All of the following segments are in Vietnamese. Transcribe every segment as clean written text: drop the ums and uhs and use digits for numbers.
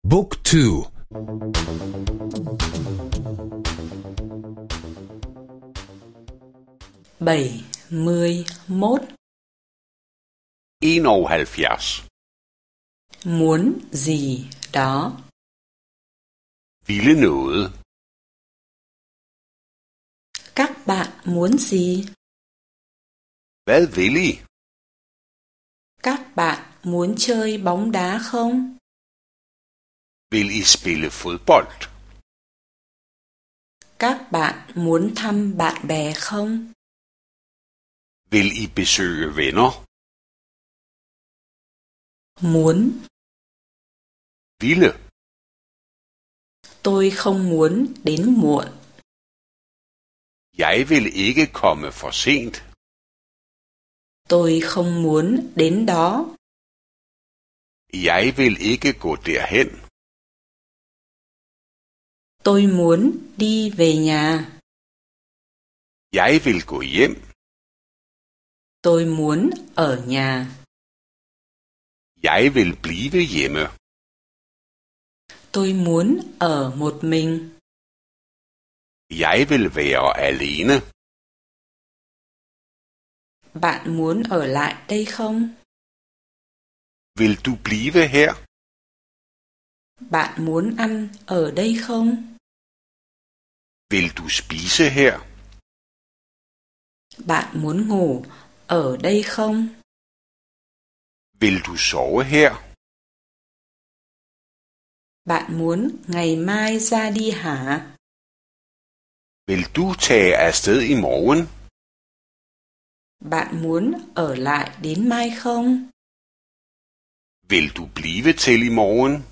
Book 2. 71. 71. Muốn gì đó. Ville noget. Các bạn muốn gì? Hvad vil I? Các bạn muốn chơi bóng đá không? Vil I spille fodbold? Các bạn muốn thăm bạn bè không? Vil I besøge venner? Muốn. Ville. Tôi không muốn đến muộn. Jeg vil ikke komme for sent. Tôi không muốn đến đó. Jeg vil ikke gå derhen. Tôi muốn đi về nhà. Jeg vil gå hjem. Tôi muốn ở nhà. Jeg vil blive hjemme. Tôi muốn ở một mình. Jeg vil være alene. Bạn muốn ở lại đây không? Vil du blive her? Bạn muốn ăn ở đây không? Vil du spise her? Bạn muốn ngủ ở đây không? Vil du sove her? Bạn muốn ngày mai ra đi hả? Vil du tage afsted i morgen? Bạn muốn ở lại đến mai không? Vil du blive til i morgen?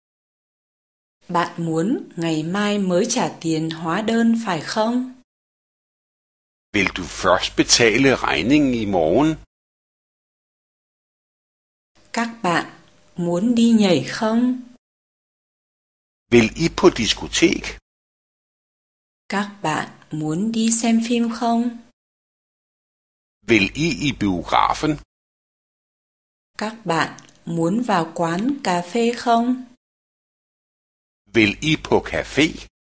Bạn muốn ngày mai mới trả tiền hóa đơn phải không? Vil du først betale regningen i morgen? Các bạn muốn đi nhảy không? Vil I på diskotek? Các bạn muốn đi xem phim không? Vil I i biografen? Các bạn muốn vào quán cà phê không? Vil I på café?